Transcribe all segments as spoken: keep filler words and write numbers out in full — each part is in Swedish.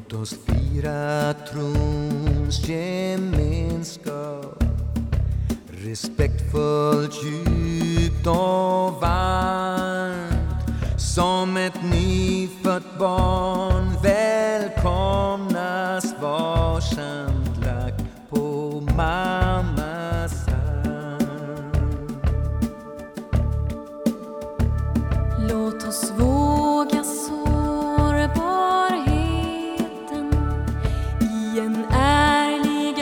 Låt oss fira trons gemenskap, respektfullt, djupt och varmt. Som ett nyfött barn välkomnas varsamt lagt på mammas hand. Låt oss våga sårbarheten i en ärlig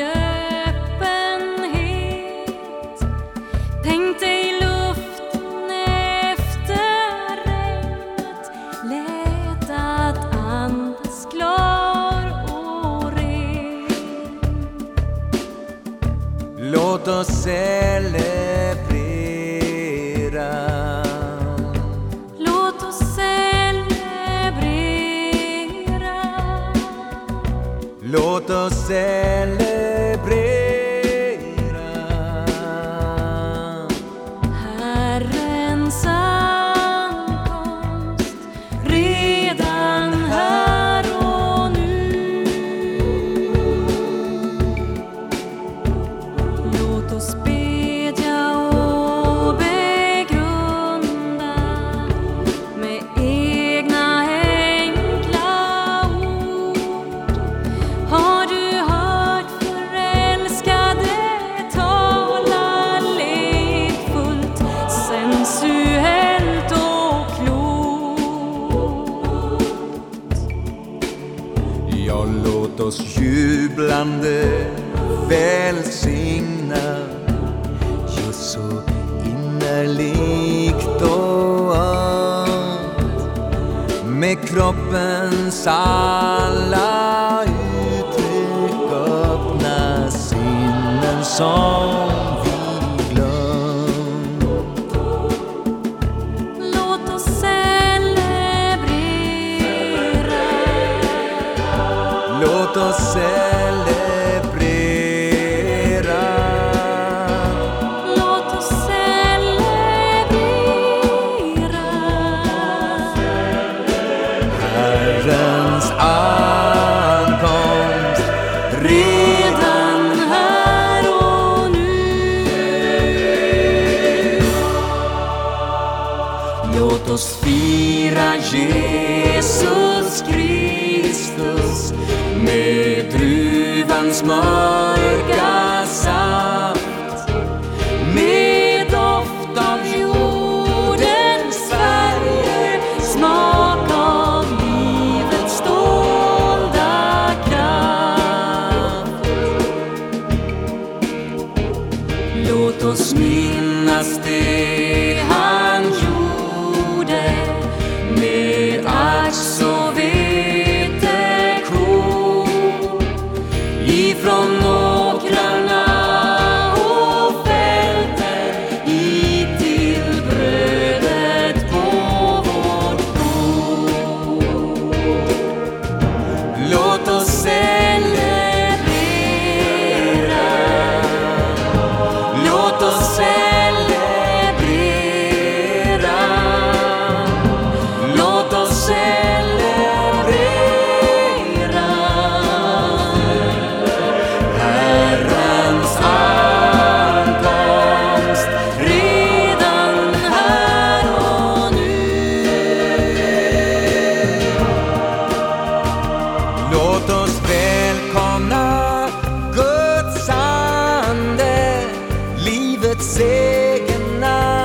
öppenhet. Tänk dig luften efter regnet, lätt att andas klar och ren. Låt oss celebrera. Låt oss celebrera. Låt oss celebrera. Herrens ankomst redan här och nu. Låt oss bedja och begrunda med egna enkla ord. Har du hört förälskade tala lekfullt, sensuellt och klokt? Ja, låt oss jublande välsigna just så innerligt och ömt, med kroppens alla uttryck, öppna sinnen som vi glömt. Låt oss celebrera. Låt oss celebrera. Låt oss celebrera. Herrens ankomst redan här och nu. Låt oss fira Jesus Kristus med druvans mörka saft, med doft av jordens färger, smak av livets dolda kraft. Låt oss minnas det han gjorde med ax och vetekorn, ifrån åkrarna och fälten hit till brödet på vårt bord. Låt oss celebrera. Låt oss celebrera. Låt oss celebrera. Herrens ankomst redan här och nu. Låt oss välkomna Guds ande, livets egen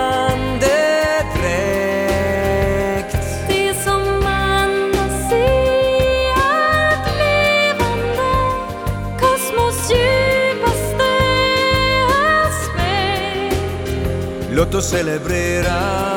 andedräkt. Det som andas i allt levande, kosmos djupaste aspekt. Låt oss celebrera.